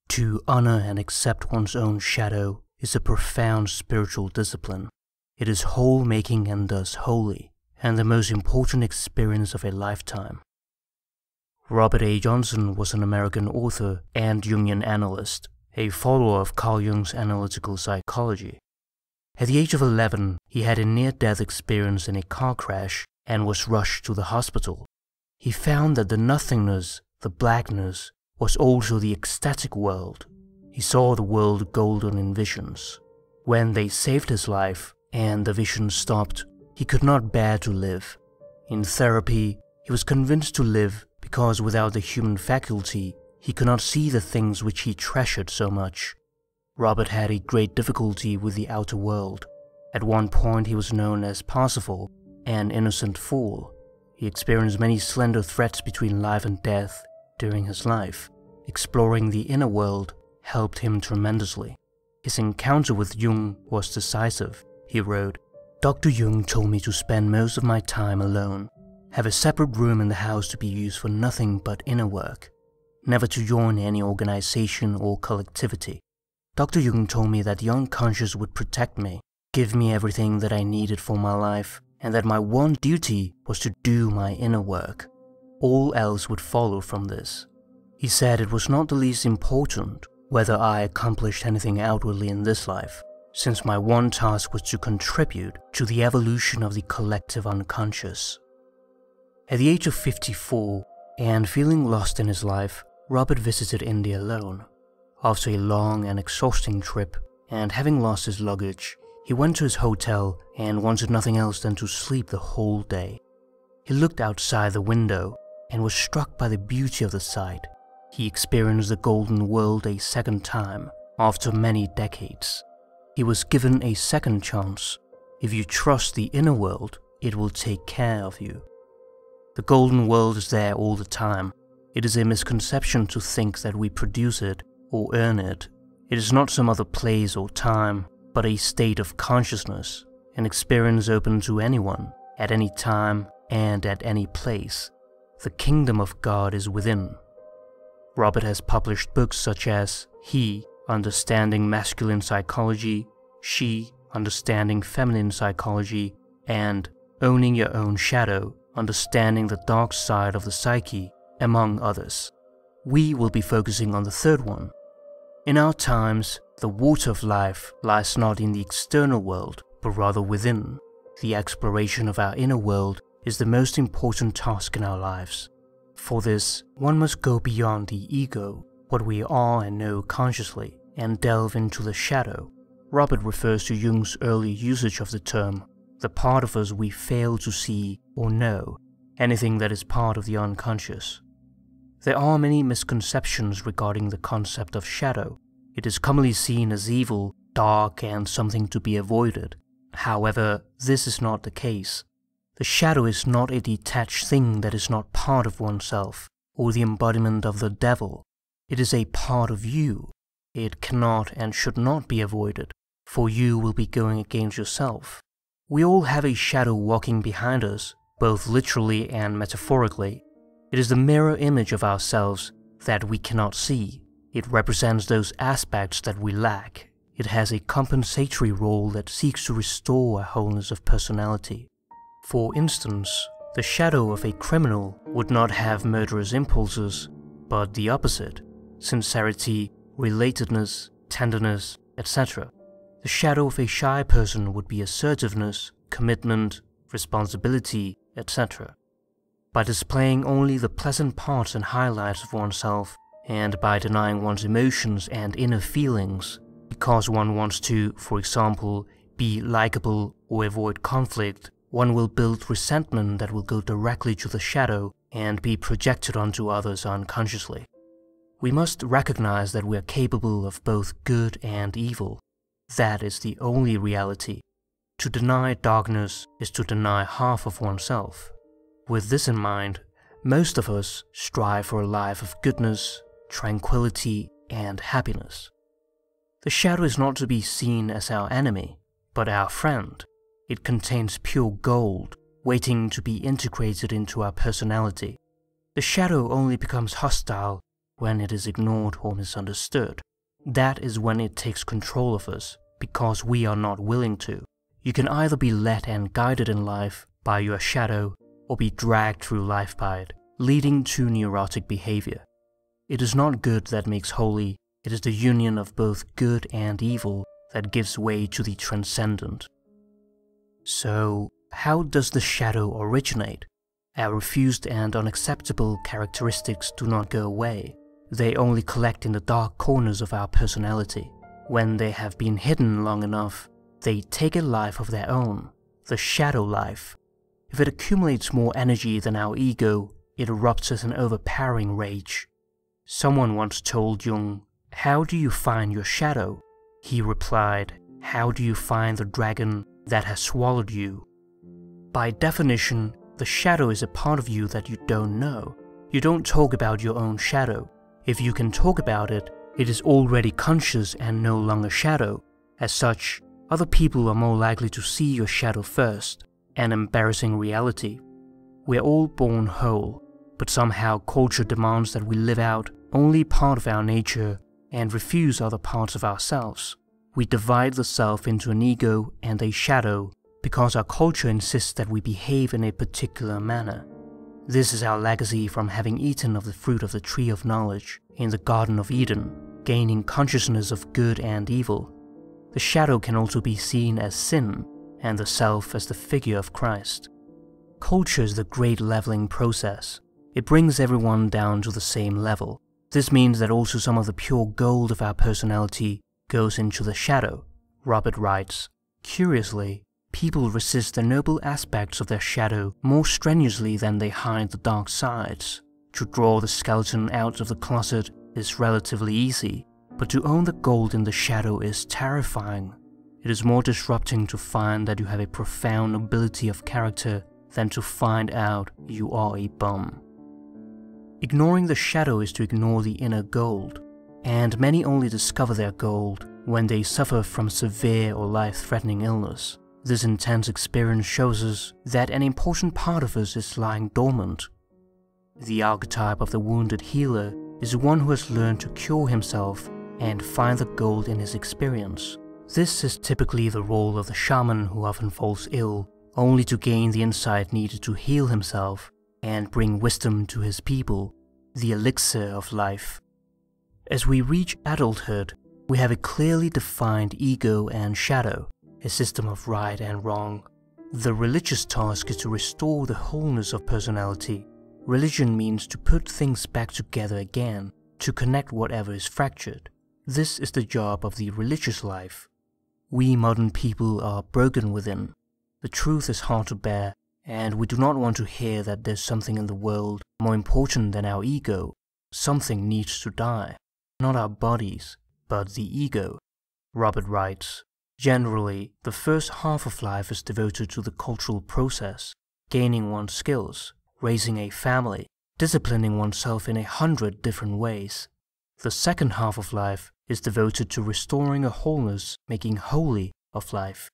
To honor and accept one's own shadow is a profound spiritual discipline. It is whole-making and thus holy, and the most important experience of a lifetime. Robert A. Johnson was an American author and Jungian analyst, a follower of Carl Jung's analytical psychology. At the age of 11, he had a near-death experience in a car crash and was rushed to the hospital. He found that the nothingness, the blackness, was also the ecstatic world. He saw the world golden in visions. When they saved his life and the vision stopped, he could not bear to live. In therapy, he was convinced to live because without the human faculty, he could not see the things which he treasured so much. Robert had a great difficulty with the outer world. At one point he was known as Parsifal, an innocent fool. He experienced many slender threads between life and death during his life. Exploring the inner world helped him tremendously. His encounter with Jung was decisive. He wrote, "Dr. Jung told me to spend most of my time alone, have a separate room in the house to be used for nothing but inner work, never to join any organization or collectivity. Dr. Jung told me that the unconscious would protect me, give me everything that I needed for my life, and that my one duty was to do my inner work. All else would follow from this." He said it was not the least important whether I accomplished anything outwardly in this life, since my one task was to contribute to the evolution of the collective unconscious. At the age of 54, and feeling lost in his life, Robert visited India alone. After a long and exhausting trip, and having lost his luggage, he went to his hotel and wanted nothing else than to sleep the whole day. He looked outside the window and was struck by the beauty of the sight. He experienced the golden world a second time, after many decades. He was given a second chance. If you trust the inner world, it will take care of you. The golden world is there all the time. It is a misconception to think that we produce it or earn it. It is not some other place or time, but a state of consciousness, an experience open to anyone, at any time and at any place. The kingdom of God is within. Robert has published books such as He, Understanding Masculine Psychology, She, Understanding Feminine Psychology, and Owning Your Own Shadow, Understanding the Dark Side of the Psyche, among others. We will be focusing on the third one. In our times, the water of life lies not in the external world, but rather within. The exploration of our inner world is the most important task in our lives. For this, one must go beyond the ego, what we are and know consciously, and delve into the shadow. Robert refers to Jung's early usage of the term, the part of us we fail to see or know, anything that is part of the unconscious. There are many misconceptions regarding the concept of shadow. It is commonly seen as evil, dark, and something to be avoided. However, this is not the case. The shadow is not a detached thing that is not part of oneself, or the embodiment of the devil. It is a part of you. It cannot and should not be avoided, for you will be going against yourself. We all have a shadow walking behind us, both literally and metaphorically. It is the mirror image of ourselves that we cannot see. It represents those aspects that we lack. It has a compensatory role that seeks to restore a wholeness of personality. For instance, the shadow of a criminal would not have murderous impulses, but the opposite: sincerity, relatedness, tenderness, etc. The shadow of a shy person would be assertiveness, commitment, responsibility, etc. By displaying only the pleasant parts and highlights of oneself, and by denying one's emotions and inner feelings, because one wants to, for example, be likable or avoid conflict, one will build resentment that will go directly to the shadow and be projected onto others unconsciously. We must recognize that we are capable of both good and evil. That is the only reality. To deny darkness is to deny half of oneself. With this in mind, most of us strive for a life of goodness, tranquility, and happiness. The shadow is not to be seen as our enemy, but our friend. It contains pure gold, waiting to be integrated into our personality. The shadow only becomes hostile when it is ignored or misunderstood. That is when it takes control of us, because we are not willing to. You can either be led and guided in life by your shadow, or be dragged through life by it, leading to neurotic behavior. It is not good that makes holy, it is the union of both good and evil that gives way to the transcendent. So, how does the shadow originate? Our refused and unacceptable characteristics do not go away. They only collect in the dark corners of our personality. When they have been hidden long enough, they take a life of their own, the shadow life. If it accumulates more energy than our ego, it erupts as an overpowering rage. Someone once told Jung, "How do you find your shadow?" He replied, "How do you find the dragon that has swallowed you?" By definition, the shadow is a part of you that you don't know. You don't talk about your own shadow. If you can talk about it, it is already conscious and no longer shadow. As such, other people are more likely to see your shadow first, an embarrassing reality. We are all born whole, but somehow culture demands that we live out only part of our nature and refuse other parts of ourselves. We divide the self into an ego and a shadow because our culture insists that we behave in a particular manner. This is our legacy from having eaten of the fruit of the tree of knowledge in the Garden of Eden, gaining consciousness of good and evil. The shadow can also be seen as sin, and the self as the figure of Christ. Culture is the great leveling process. It brings everyone down to the same level. This means that also some of the pure gold of our personality goes into the shadow. Robert writes, "Curiously, people resist the noble aspects of their shadow more strenuously than they hide the dark sides. To draw the skeleton out of the closet is relatively easy, but to own the gold in the shadow is terrifying. It is more disrupting to find that you have a profound nobility of character than to find out you are a bum." Ignoring the shadow is to ignore the inner gold, and many only discover their gold when they suffer from severe or life-threatening illness. This intense experience shows us that an important part of us is lying dormant. The archetype of the wounded healer is one who has learned to cure himself and find the gold in his experience. This is typically the role of the shaman who often falls ill, only to gain the insight needed to heal himself and bring wisdom to his people, the elixir of life. As we reach adulthood, we have a clearly defined ego and shadow, a system of right and wrong. The religious task is to restore the wholeness of personality. Religion means to put things back together again, to connect whatever is fractured. This is the job of the religious life. We modern people are broken within. The truth is hard to bear, and we do not want to hear that there's something in the world more important than our ego. Something needs to die. Not our bodies, but the ego. Robert writes, "Generally, the first half of life is devoted to the cultural process, gaining one's skills, raising a family, disciplining oneself in 100 different ways. The second half of life is devoted to restoring a wholeness, making holy of life."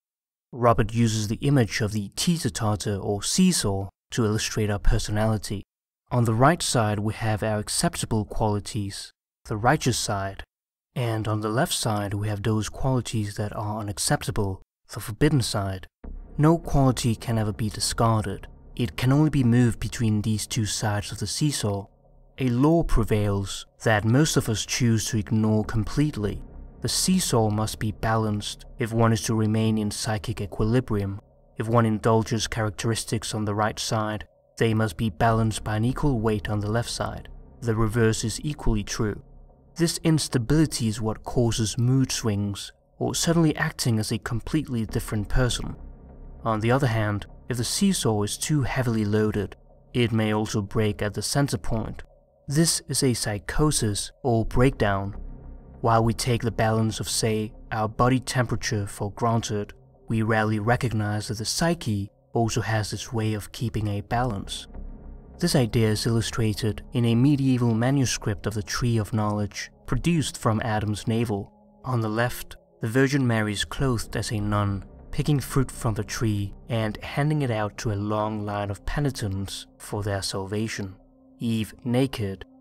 Robert uses the image of the teeter-totter or seesaw to illustrate our personality. On the right side we have our acceptable qualities, the righteous side, and on the left side we have those qualities that are unacceptable, the forbidden side. No quality can ever be discarded. It can only be moved between these two sides of the seesaw. A law prevails that most of us choose to ignore completely. The seesaw must be balanced if one is to remain in psychic equilibrium. If one indulges characteristics on the right side, they must be balanced by an equal weight on the left side. The reverse is equally true. This instability is what causes mood swings, or suddenly acting as a completely different person. On the other hand, if the seesaw is too heavily loaded, it may also break at the center point. This is a psychosis or breakdown. While we take the balance of, say, our body temperature for granted, we rarely recognize that the psyche also has its way of keeping a balance. This idea is illustrated in a medieval manuscript of the Tree of Knowledge, produced from Adam's navel. On the left, the Virgin Mary is clothed as a nun, picking fruit from the tree and handing it out to a long line of penitents for their salvation. Eve, naked,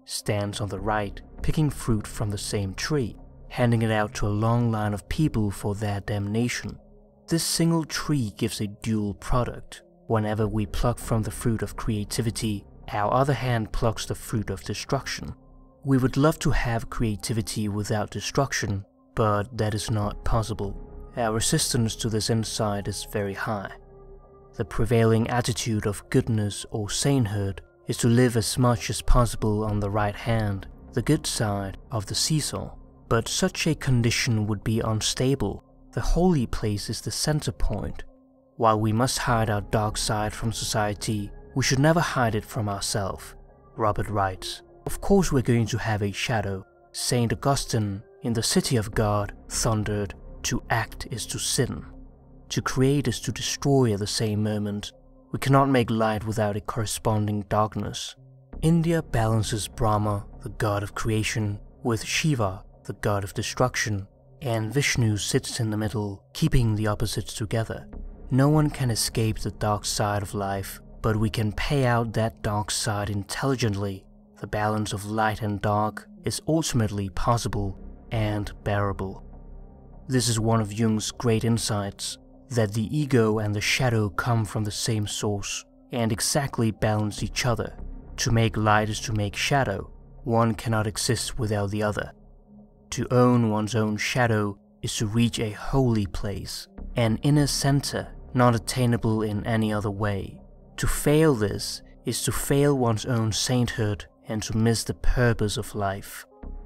stands on the right, picking fruit from the same tree, handing it out to a long line of people for their damnation. This single tree gives a dual product. Whenever we pluck from the fruit of creativity, our other hand plucks the fruit of destruction. We would love to have creativity without destruction, but that is not possible. Our resistance to this insight is very high. The prevailing attitude of goodness or sainthood is to live as much as possible on the right hand, the good side of the seesaw. But such a condition would be unstable. The holy place is the center point. While we must hide our dark side from society, we should never hide it from ourselves. Robert writes, "Of course we're going to have a shadow. Saint Augustine, in The City of God, thundered, 'To act is to sin. To create is to destroy at the same moment. We cannot make light without a corresponding darkness.' India balances Brahma, the god of creation, with Shiva, the god of destruction, and Vishnu sits in the middle, keeping the opposites together. No one can escape the dark side of life, but we can pay out that dark side intelligently. The balance of light and dark is ultimately possible and bearable." This is one of Jung's great insights, that the ego and the shadow come from the same source and exactly balance each other. To make light is to make shadow. One cannot exist without the other. To own one's own shadow is to reach a holy place, an inner center not attainable in any other way. To fail this is to fail one's own sainthood and to miss the purpose of life.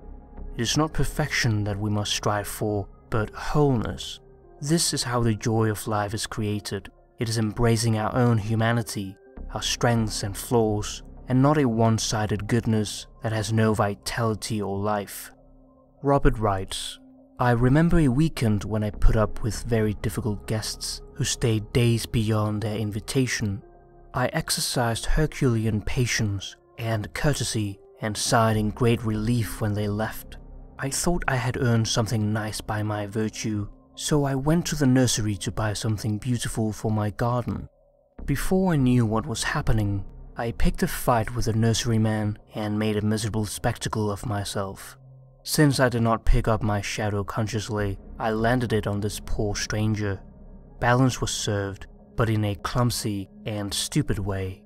It is not perfection that we must strive for, but wholeness. This is how the joy of life is created. It is embracing our own humanity, our strengths and flaws, and not a one-sided goodness that has no vitality or life. Robert writes, "I remember a weekend when I put up with very difficult guests who stayed days beyond their invitation. I exercised Herculean patience and courtesy and sighed in great relief when they left. I thought I had earned something nice by my virtue, so I went to the nursery to buy something beautiful for my garden. Before I knew what was happening, I picked a fight with the nurseryman and made a miserable spectacle of myself. Since I did not pick up my shadow consciously, I landed it on this poor stranger. Balance was served, but in a clumsy and stupid way.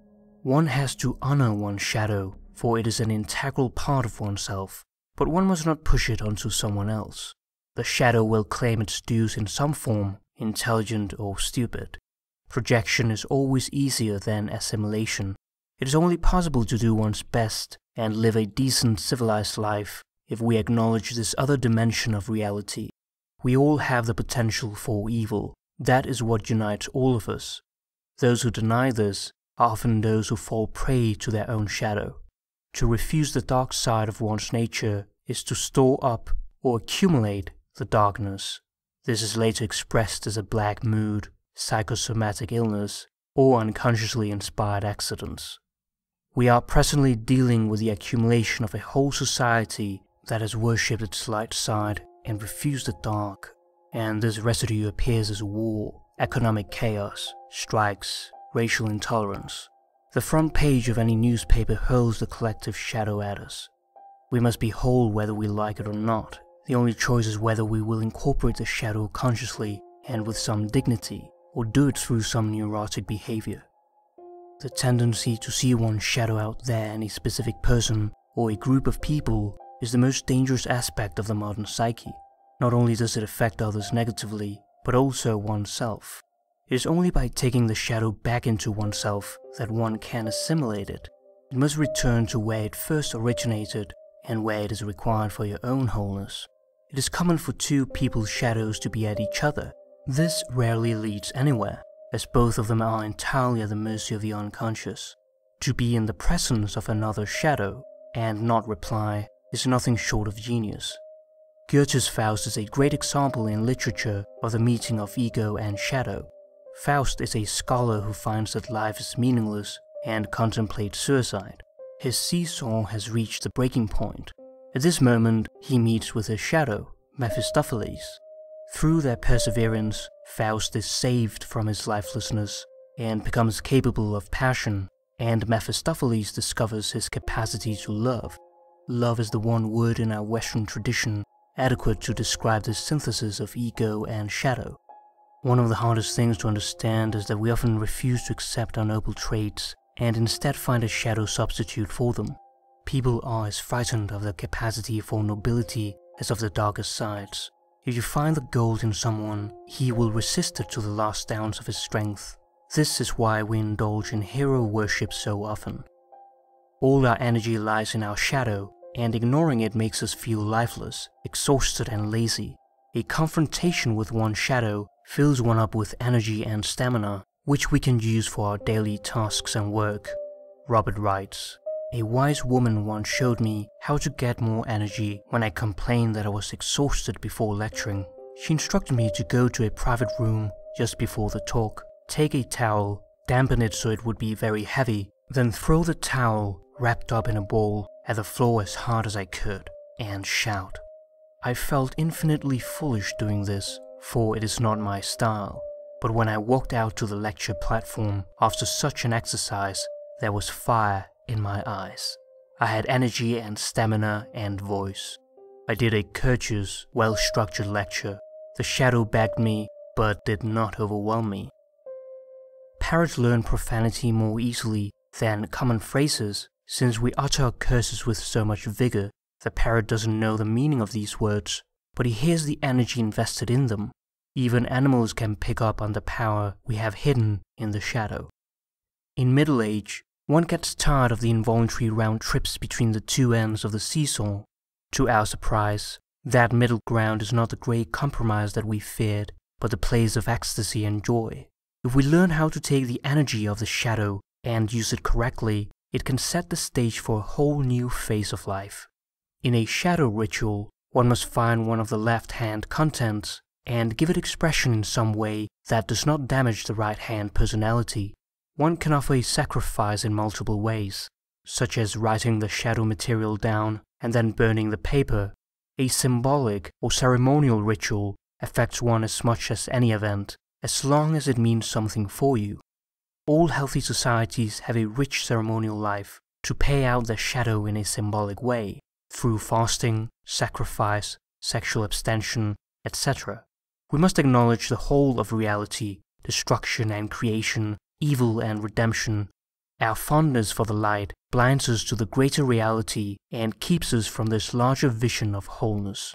One has to honor one's shadow, for it is an integral part of oneself, but one must not push it onto someone else. The shadow will claim its dues in some form, intelligent or stupid. Projection is always easier than assimilation. It is only possible to do one's best and live a decent civilized life if we acknowledge this other dimension of reality. We all have the potential for evil. That is what unites all of us. Those who deny this are often those who fall prey to their own shadow. To refuse the dark side of one's nature is to store up or accumulate the darkness. This is later expressed as a black mood, psychosomatic illness, or unconsciously inspired accidents. We are presently dealing with the accumulation of a whole society that has worshipped its light side and refused the dark, and this residue appears as war, economic chaos, strikes, racial intolerance. The front page of any newspaper hurls the collective shadow at us. We must be whole whether we like it or not. The only choice is whether we will incorporate the shadow consciously and with some dignity, or do it through some neurotic behavior. The tendency to see one's shadow out there in a specific person or a group of people is the most dangerous aspect of the modern psyche. Not only does it affect others negatively, but also oneself. It is only by taking the shadow back into oneself that one can assimilate it. It must return to where it first originated and where it is required for your own wholeness. It is common for two people's shadows to be at each other. This rarely leads anywhere, as both of them are entirely at the mercy of the unconscious. To be in the presence of another's shadow and not reply is nothing short of genius. Goethe's Faust is a great example in literature of the meeting of ego and shadow. Faust is a scholar who finds that life is meaningless and contemplates suicide. His seesaw has reached the breaking point. At this moment, he meets with his shadow, Mephistopheles. Through their perseverance, Faust is saved from his lifelessness and becomes capable of passion and Mephistopheles discovers his capacity to love. Love is the one word in our Western tradition adequate to describe the synthesis of ego and shadow. One of the hardest things to understand is that we often refuse to accept our noble traits and instead find a shadow substitute for them. People are as frightened of their capacity for nobility as of the darkest sides. If you find the gold in someone, he will resist it to the last ounce of his strength. This is why we indulge in hero worship so often. All our energy lies in our shadow, and ignoring it makes us feel lifeless, exhausted and lazy. A confrontation with one's shadow fills one up with energy and stamina, which we can use for our daily tasks and work. Robert writes, "A wise woman once showed me how to get more energy when I complained that I was exhausted before lecturing. She instructed me to go to a private room just before the talk, take a towel, dampen it so it would be very heavy, then throw the towel, wrapped up in a ball, at the floor as hard as I could, and shout. I felt infinitely foolish doing this, for it is not my style. But when I walked out to the lecture platform after such an exercise, there was fire in my eyes. I had energy and stamina and voice. I did a courteous, well-structured lecture. The shadow backed me, but did not overwhelm me." Parrots learn profanity more easily than common phrases, since we utter our curses with so much vigor. The parrot doesn't know the meaning of these words, but he hears the energy invested in them. Even animals can pick up on the power we have hidden in the shadow. In middle age, one gets tired of the involuntary round trips between the two ends of the seesaw. To our surprise, that middle ground is not the great compromise that we feared, but the place of ecstasy and joy. If we learn how to take the energy of the shadow and use it correctly, it can set the stage for a whole new phase of life. In a shadow ritual, one must find one of the left-hand contents and give it expression in some way that does not damage the right-hand personality. One can offer a sacrifice in multiple ways, such as writing the shadow material down and then burning the paper. A symbolic or ceremonial ritual affects one as much as any event, as long as it means something for you. All healthy societies have a rich ceremonial life to pay out their shadow in a symbolic way, through fasting, sacrifice, sexual abstention, etc. We must acknowledge the whole of reality, destruction and creation, evil and redemption. Our fondness for the light blinds us to the greater reality and keeps us from this larger vision of wholeness.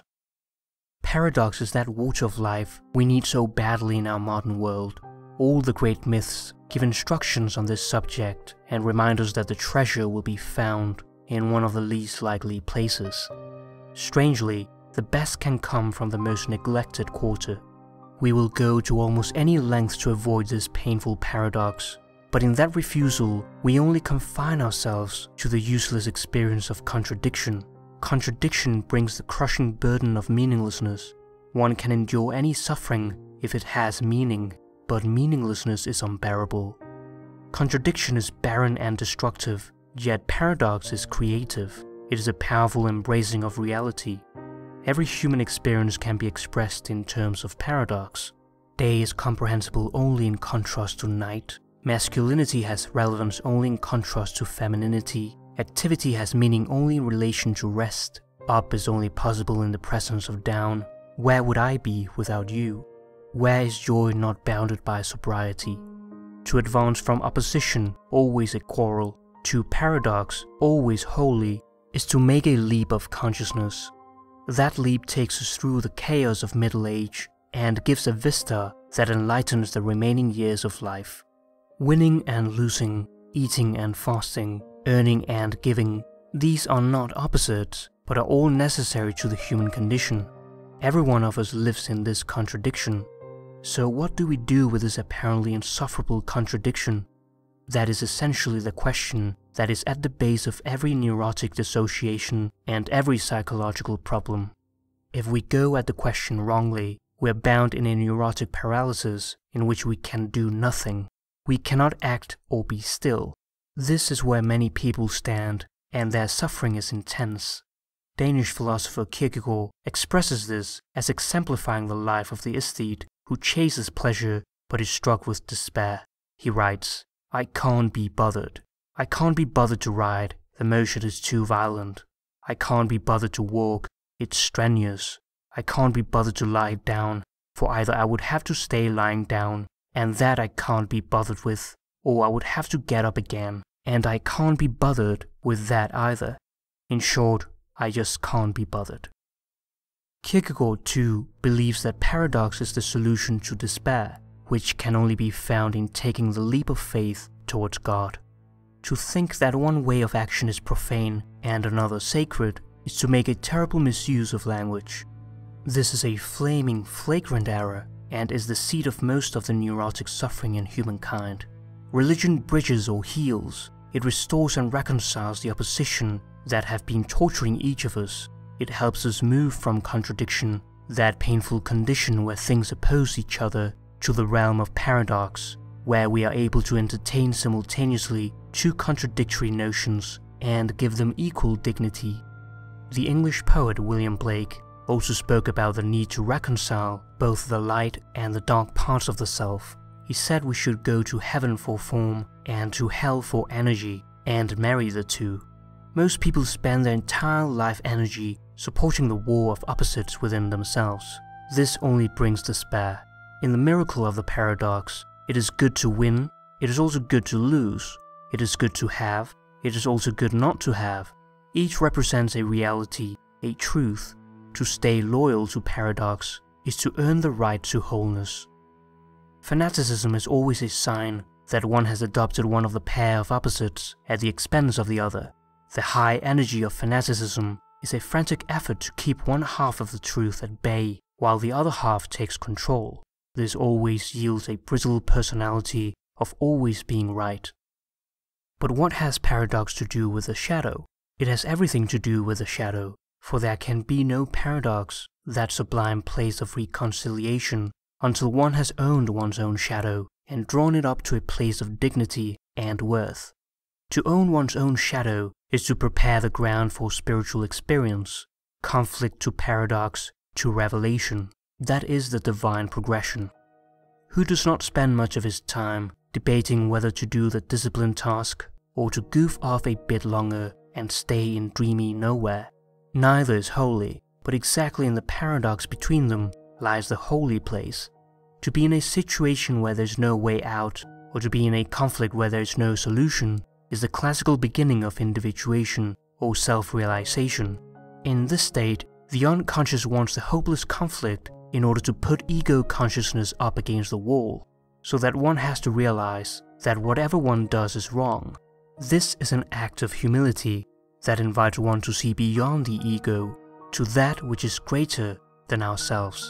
Paradox is that water of life we need so badly in our modern world. All the great myths give instructions on this subject and remind us that the treasure will be found in one of the least likely places. Strangely, the best can come from the most neglected quarter. We will go to almost any length to avoid this painful paradox, but in that refusal, we only confine ourselves to the useless experience of contradiction. Contradiction brings the crushing burden of meaninglessness. One can endure any suffering if it has meaning, but meaninglessness is unbearable. Contradiction is barren and destructive, yet paradox is creative. It is a powerful embracing of reality. Every human experience can be expressed in terms of paradox. Day is comprehensible only in contrast to night. Masculinity has relevance only in contrast to femininity. Activity has meaning only in relation to rest. Up is only possible in the presence of down. Where would I be without you? Where is joy not bounded by sobriety? To advance from opposition, always a quarrel, to paradox, always wholly, is to make a leap of consciousness. That leap takes us through the chaos of middle age and gives a vista that enlightens the remaining years of life. Winning and losing, eating and fasting, earning and giving, these are not opposites, but are all necessary to the human condition. Every one of us lives in this contradiction. So what do we do with this apparently insufferable contradiction? That is essentially the question that is at the base of every neurotic dissociation and every psychological problem. If we go at the question wrongly, we are bound in a neurotic paralysis in which we can do nothing. We cannot act or be still. This is where many people stand, and their suffering is intense. Danish philosopher Kierkegaard expresses this as exemplifying the life of the aesthete who chases pleasure but is struck with despair. He writes, "I can't be bothered. I can't be bothered to ride, the motion is too violent. I can't be bothered to walk, it's strenuous. I can't be bothered to lie down, for either I would have to stay lying down, and that I can't be bothered with, or I would have to get up again, and I can't be bothered with that either. In short, I just can't be bothered. Kierkegaard too believes that paradox is the solution to despair, which can only be found in taking the leap of faith towards God. To think that one way of action is profane and another sacred is to make a terrible misuse of language. This is a flaming, flagrant error and is the seat of most of the neurotic suffering in humankind. Religion bridges or heals. It restores and reconciles the opposition that have been torturing each of us. It helps us move from contradiction, that painful condition where things oppose each other, to the realm of paradox, where we are able to entertain simultaneously two contradictory notions and give them equal dignity. The English poet William Blake also spoke about the need to reconcile both the light and the dark parts of the self. He said we should go to heaven for form and to hell for energy, and marry the two. Most people spend their entire life energy supporting the war of opposites within themselves. This only brings despair. In the miracle of the paradox, it is good to win, it is also good to lose. It is good to have, it is also good not to have. Each represents a reality, a truth. To stay loyal to paradox is to earn the right to wholeness. Fanaticism is always a sign that one has adopted one of the pair of opposites at the expense of the other. The high energy of fanaticism is a frantic effort to keep one half of the truth at bay while the other half takes control. This always yields a brittle personality of always being right. But what has paradox to do with the shadow? It has everything to do with the shadow, for there can be no paradox, that sublime place of reconciliation, until one has owned one's own shadow and drawn it up to a place of dignity and worth. To own one's own shadow is to prepare the ground for spiritual experience, conflict to paradox to revelation. That is the divine progression. Who does not spend much of his time debating whether to do the disciplined task or to goof off a bit longer and stay in dreamy nowhere? Neither is holy, but exactly in the paradox between them lies the holy place. To be in a situation where there's no way out, or to be in a conflict where there's no solution, is the classical beginning of individuation or self-realization. In this state, the unconscious wants the hopeless conflict in order to put ego consciousness up against the wall, so that one has to realize that whatever one does is wrong. This is an act of humility that invites one to see beyond the ego to that which is greater than ourselves.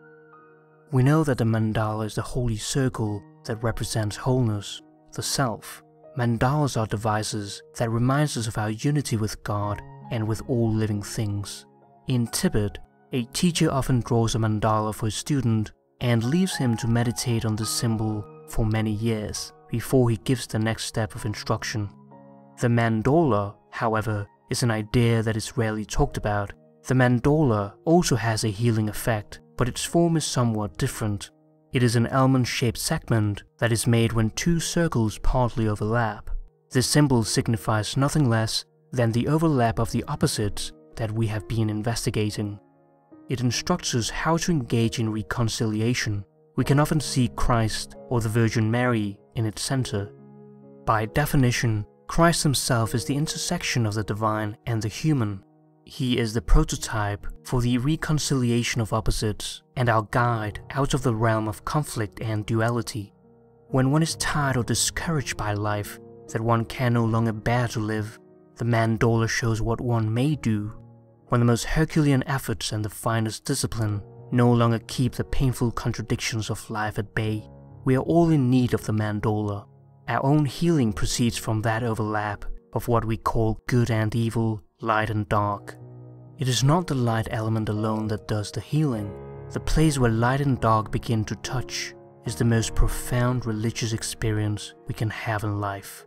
We know that the mandala is the holy circle that represents wholeness, the self. Mandalas are devices that remind us of our unity with God and with all living things. In Tibet, a teacher often draws a mandala for a student and leaves him to meditate on the symbol for many years before he gives the next step of instruction. The mandala, however, is an idea that is rarely talked about. The mandala also has a healing effect, but its form is somewhat different. It is an almond-shaped segment that is made when two circles partly overlap. This symbol signifies nothing less than the overlap of the opposites that we have been investigating. It instructs us how to engage in reconciliation. We can often see Christ or the Virgin Mary in its center. By definition, Christ himself is the intersection of the divine and the human. He is the prototype for the reconciliation of opposites and our guide out of the realm of conflict and duality. When one is tired or discouraged by life, that one can no longer bear to live, the mandala shows what one may do. When the most Herculean efforts and the finest discipline no longer keep the painful contradictions of life at bay, we are all in need of the mandala. Our own healing proceeds from that overlap of what we call good and evil, light and dark. It is not the light element alone that does the healing. The place where light and dark begin to touch is the most profound religious experience we can have in life.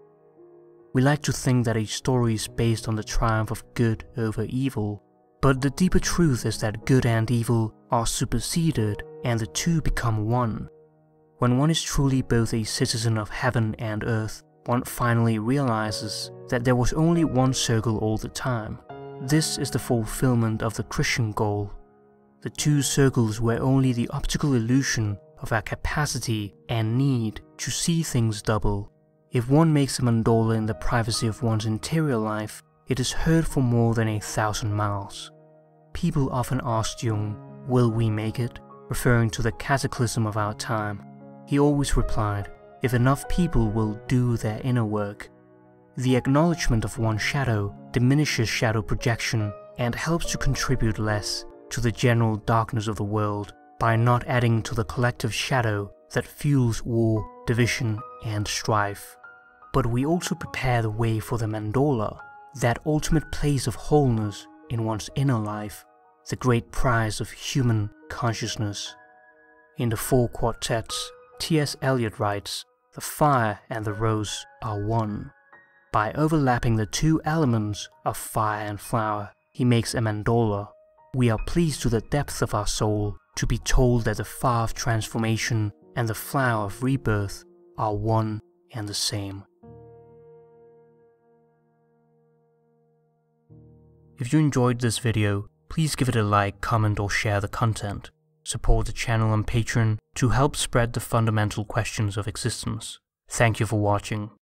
We like to think that a story is based on the triumph of good over evil, but the deeper truth is that good and evil are superseded and the two become one. When one is truly both a citizen of heaven and earth, one finally realizes that there was only one circle all the time. This is the fulfillment of the Christian goal. The two circles were only the optical illusion of our capacity and need to see things double. If one makes a mandala in the privacy of one's interior life, it is heard for more than 1,000 miles. People often asked Jung, "Will we make it?" referring to the cataclysm of our time. He always replied, "If enough people will do their inner work." The acknowledgement of one's shadow diminishes shadow projection and helps to contribute less to the general darkness of the world by not adding to the collective shadow that fuels war, division, and strife. But we also prepare the way for the mandala, that ultimate place of wholeness in one's inner life, the great prize of human consciousness. In the Four Quartets, T.S. Eliot writes, "The fire and the rose are one." By overlapping the two elements of fire and flower, he makes a mandala. We are pleased to the depth of our soul to be told that the fire of transformation and the flower of rebirth are one and the same. If you enjoyed this video, please give it a like, comment, or share the content. Support the channel on Patreon to help spread the fundamental questions of existence. Thank you for watching.